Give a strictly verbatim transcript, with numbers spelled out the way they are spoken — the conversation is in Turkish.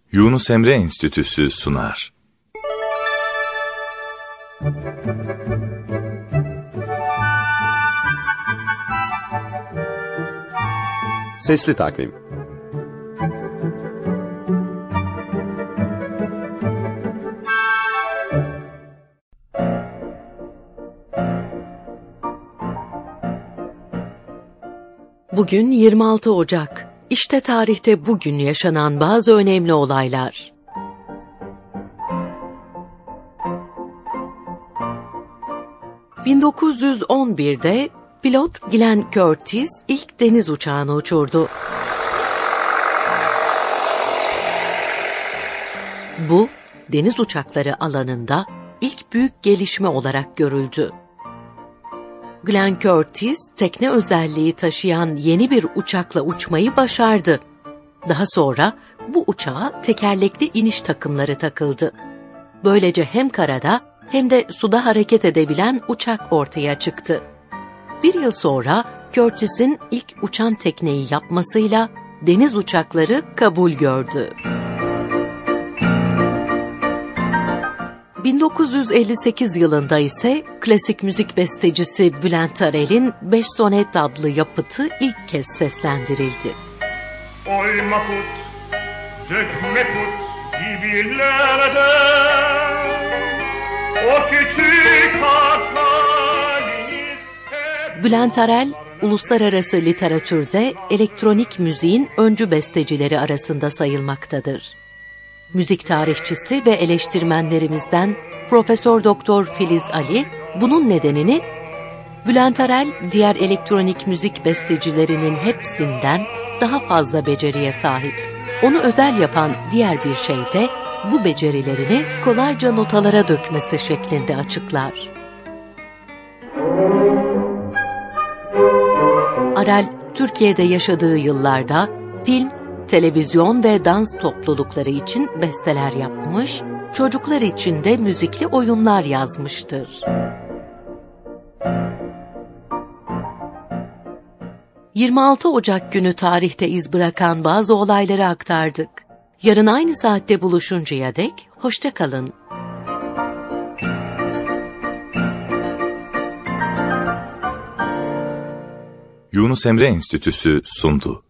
Yunus Emre Enstitüsü sunar. Sesli Takvim. Bugün yirmi altı Ocak. İşte tarihte bugün yaşanan bazı önemli olaylar. bin dokuz yüz on birde pilot Glenn Curtiss ilk deniz uçağını uçurdu. Bu, deniz uçakları alanında ilk büyük gelişme olarak görüldü. Glenn Curtiss, tekne özelliği taşıyan yeni bir uçakla uçmayı başardı. Daha sonra bu uçağa tekerlekli iniş takımları takıldı. Böylece hem karada hem de suda hareket edebilen uçak ortaya çıktı. Bir yıl sonra Curtiss'in ilk uçan tekneyi yapmasıyla deniz uçakları kabul gördü. bin dokuz yüz elli sekiz yılında ise klasik müzik bestecisi Bülent Arel'in Beş Sonet adlı yapıtı ilk kez seslendirildi. Oyma put, dökme put gibilerde, o küçük harfleriniz hep... Bülent Arel, uluslararası literatürde elektronik müziğin öncü bestecileri arasında sayılmaktadır. Müzik tarihçisi ve eleştirmenlerimizden Profesör Doktor Filiz Ali, bunun nedenini Bülent Arel diğer elektronik müzik bestecilerinin hepsinden daha fazla beceriye sahip. Onu özel yapan diğer bir şey de bu becerilerini kolayca notalara dökmesi şeklinde açıklar. Arel, Türkiye'de yaşadığı yıllarda film, televizyon ve dans toplulukları için besteler yapmış, çocuklar için de müzikli oyunlar yazmıştır. yirmi altı Ocak günü tarihte iz bırakan bazı olayları aktardık. Yarın aynı saatte buluşuncaya dek hoşça kalın. Yunus Emre Enstitüsü sundu.